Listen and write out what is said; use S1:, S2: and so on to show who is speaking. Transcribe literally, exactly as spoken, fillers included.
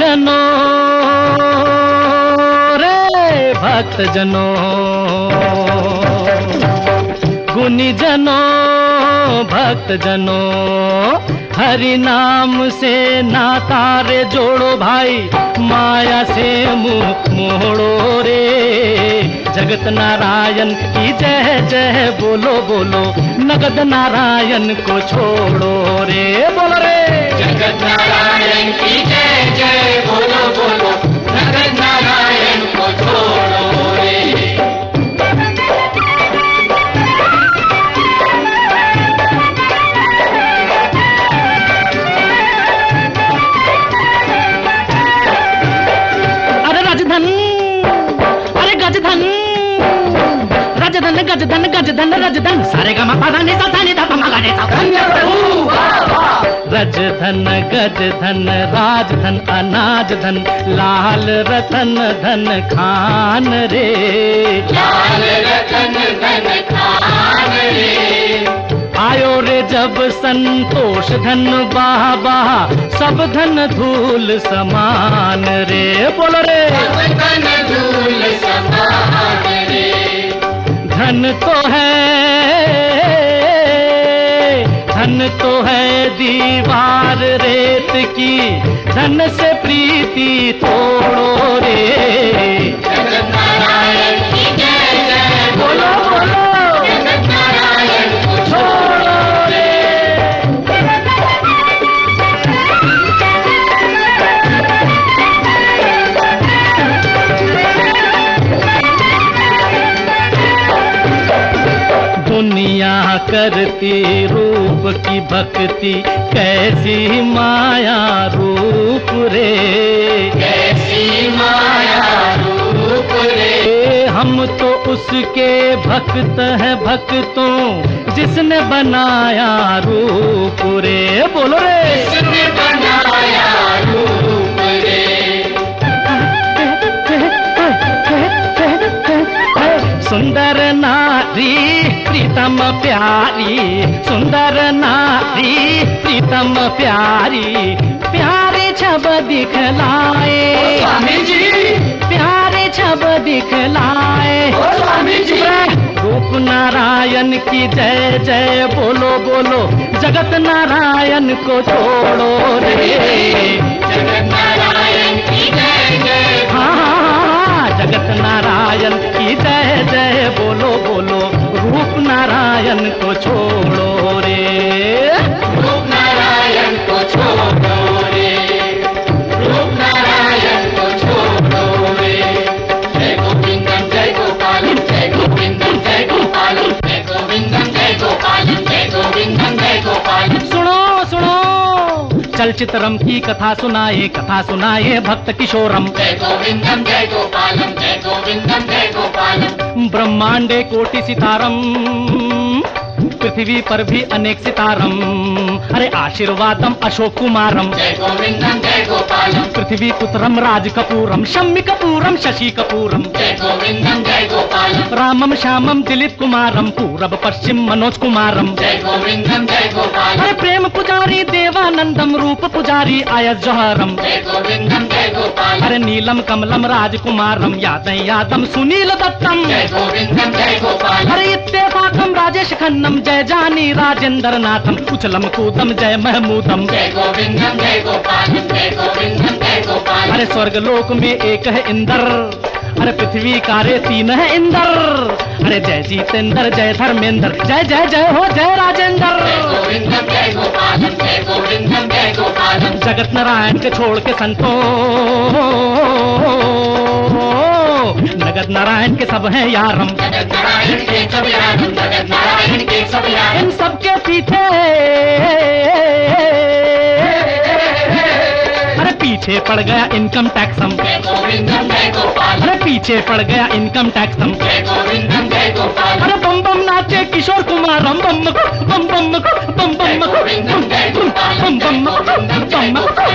S1: जनों रे भक्त जनों, गुनी जनों भक्त जनों, हरि नाम से नाता रे जोड़ो भाई, माया से मुंह मोड़ो रे। जगत नारायण की जय जय बोलो बोलो, नगद नारायण को छोड़ो रे। बोलो रे
S2: जगत नारायण की जय जय बोलो बोलो, नगद नारायण को छोड़ो रे।
S1: गजधन गजधन गजधन रजधन, सारे गा मा पा धा नि सा धा नि धा पा मा गा रे सा। रजधन गजधन राजधन अनाजधन, लाल रतन धन खान रे,
S2: लाल रतन धन खान रे।
S1: आयो रे जब संतोष धन बाबा, सब धन धूल समान रे। बोलो रे
S2: सब धन धूल समान रे।
S1: धन तो है, धन तो है दीवार रेत की, धन से प्रीति तोड़ो रे।
S2: जगत नारायण की जय जय बोलो बोलो, जगत नारायण को छोड़ो रे।
S1: दुनिया करती रूप की भक्ति, कैसी माया रूप रे,
S2: कैसी माया रूप रे।
S1: हम तो उसके भक्त हैं भक्तों, जिसने बनाया रूप रे। बोलो रे
S2: जिसने बनाया रूप रे।
S1: सुंदर नारी प्रीतम प्यारी, सुंदर नारी प्रीतम प्यारी, प्यारे छब दिखलाए
S2: स्वामी जी,
S1: प्यारे छब दिखलाए
S2: स्वामी जी।
S1: रूप नारायण की जय जय बोलो बोलो, जगत नारायण को छोड़ो रे।
S2: जगत नारायण की जय जय,
S1: हाँ हाँ, जगत नारायण की जय जय बोलो बोलो, रूप नारायण को छोड़ो रे।
S2: रूप नारायण को छोड़ो रे, रूप नारायण को छोड़ो रे। जय गोविंदम जय गोपालम, जय गोविंदम जय गोपालम, जय गोविंदम जय गोपालम, जय गोविंदम जय गोपालम।
S1: सुनो सुनो चलचित्रम की कथा सुनाए, कथा सुनाए भक्त किशोरम।
S2: जय गोविंदम जय गोपालम, जय गोविंदम जय गोपालम।
S1: ब्रह्मांडे कोटि सितारम, पृथ्वी पर भी अनेक सितारम। अरे आशीर्वादम अशोक कुमारम,
S2: जय गोविंदम जय गोपालम।
S1: पृथ्वी पुत्रम राज कपूरम, शम्मी कपूरम शशि कपूरम।
S2: जय गोविंदम जय गोपालम।
S1: रामम श्यामम दिलीप कुमारम, पूरब पश्चिम मनोज कुमारम।
S2: जय गोविंदम जय गोपालम।
S1: अरे प्रेम पुजारी देवानंदम, रूप पुजारी आयस जौहरम।
S2: जय गोविंदम जय गोपालम।
S1: अरे नीलम कमलम राजकुमारम, यादव यादम सुनील दत्तम।
S2: जय गोविंदम जय गोपालम।
S1: अरे इत्तेफाकम राजेश खन्नम, जय जानी राजेंद्र नाथम, उछलम कूदम जय महमूदम।
S2: जय गोविंदम जय गोपालम, जय गोविंदम जय गोपालम।
S1: अरे स्वर्ग लोक में एक है इंद्र, अरे पृथ्वी कारे तीन है इंद्र। अरे जय जितेंद्र जय धर्मेंद्र, जय जय जय हो जय
S2: जय
S1: राजेंद्र।
S2: गोविंदम जय गोपालम, जय गोविंदम जय गोपालम।
S1: जगत नारायण के छोड़ के संतों, नगद नारायण के सब हैं यारम।
S2: जगत नारायण के सब यारम, जगत नारायण के सब यारम।
S1: इन सब के पीछे, अरे पीछे पड़ गया इनकम टैक्सम।
S2: जय गोविंदम जय गोपालम।
S1: अरे पीछे पड़ गया इनकम टैक्सम।
S2: जय गोविंदम जय गोपालम।
S1: अरे बम बम नाचे किशोर कुमारम, बम बम बम बम बम बम
S2: जय गोविंदम जय गोपालम,
S1: बम बम
S2: जय गोविंदम जय
S1: बम
S2: गोपालम।